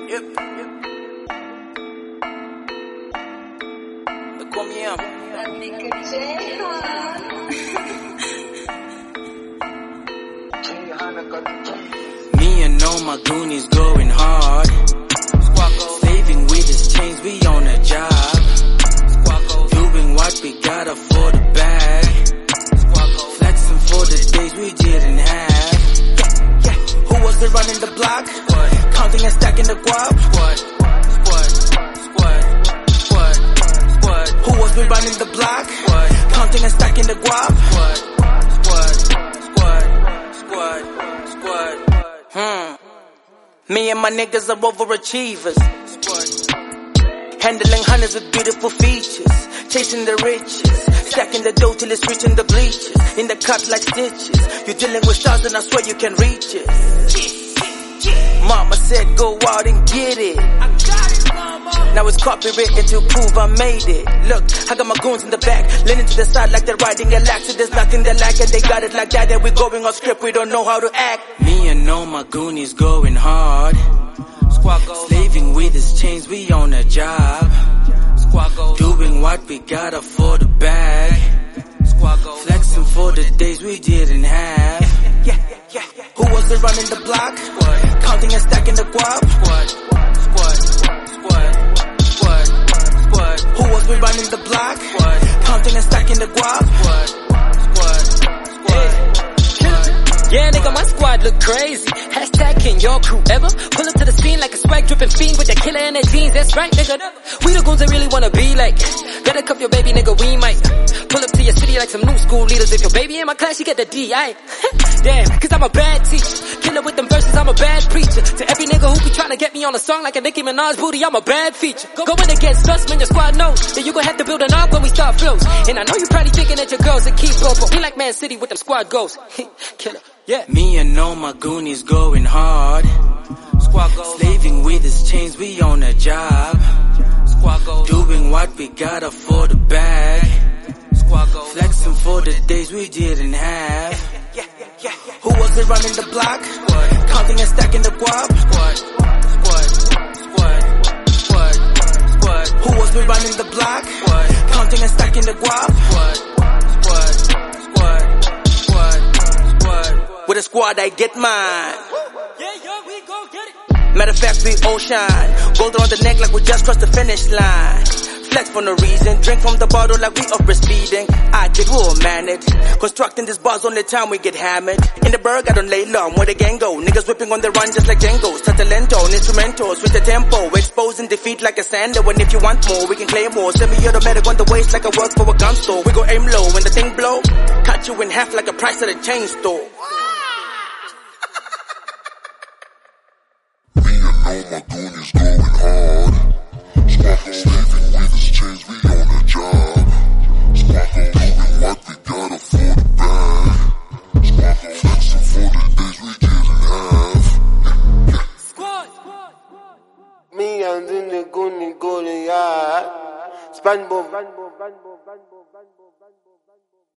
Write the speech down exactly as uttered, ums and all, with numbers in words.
Yep. They call me out. That nigga Jay-Han. Me and all my goonies going hard. Slaving with his chains, we on a job. Doing what we gotta for the bag. Flexing for the days we didn't have. Who was it running the block? Counting and stacking the guap. Who was we running the block? Counting and stacking the guap. Hmm. Me and my niggas are overachievers. Handling hundreds with beautiful features. Chasing the riches. Stacking the dough till it's reaching the bleachers. In the cut like stitches. You're dealing with stars and I swear you can reach it. Mama said go out and get it. I got it, mama. Now it's copywritten to prove I made it. Look, I got my goons in the back, leaning to the side like they're riding a lax. There's nothing they like and they got it like that. And we're going off script, we don't know how to act. Me and all my goonies going hard. Slaving with his chains, we on a job. Doing what we gotta for the bag. Flexing for the days we didn't have. Who was it running the block? Counting and stacking the guap. Who was we running the block? Counting and stacking the guap. Yeah, nigga, my squad look crazy. Hashtag can your crew ever pull up to the scene like a swag dripping fiend with the killer in their jeans? That's right, nigga. We the goons that really wanna be like. Better cuff your baby, nigga, we might pull up to your city like some new school leaders. If your baby in my class, you get the D, I damn, cause I'm a bad teacher. Killer with them verses, I'm a bad preacher. To every nigga who be trying to get me on a song like a Nicki Minaj booty, I'm a bad feature. Go, going against us, man, your squad knows that you gon' have to build an arc when we start flows. And I know you probably thinking that your girls that keep up, but we like Man City with them squad goals. Killer. Yeah. Me and all my goonies going hard. Slaving with his chains, we on a job. Doing what we gotta for the bag. Flexing for the days we didn't have. Who was it running the block? Counting and stacking the guap. Who was we running the block? Counting and stacking the guap. With a squad, I get mine. Yeah, yo, we go get it. Matter of fact, we all shine. Gold around the neck like we just crossed the finish line. Flex for no reason. Drink from the bottle like we up breastfeeding. I did will man it. Constructing this bars only time we get hammered. In the burg, I don't lay long. Where the gang go? Niggas whipping on the run just like Django. Tatalento, instrumentals with the tempo. Exposing defeat like a sander. And if you want more, we can claim more. Semi-automatic on the waist like I work for a gun store. We go aim low when the thing blow. Cut you in half like a price at a chain store. All my goonies going hard. Squawko slaving with his chains, we on a job. Squawko doing what we gotta for the bag. Squawko flexing for the days we didn't have. Squad. Me and the goonie going hard. SpongeBob.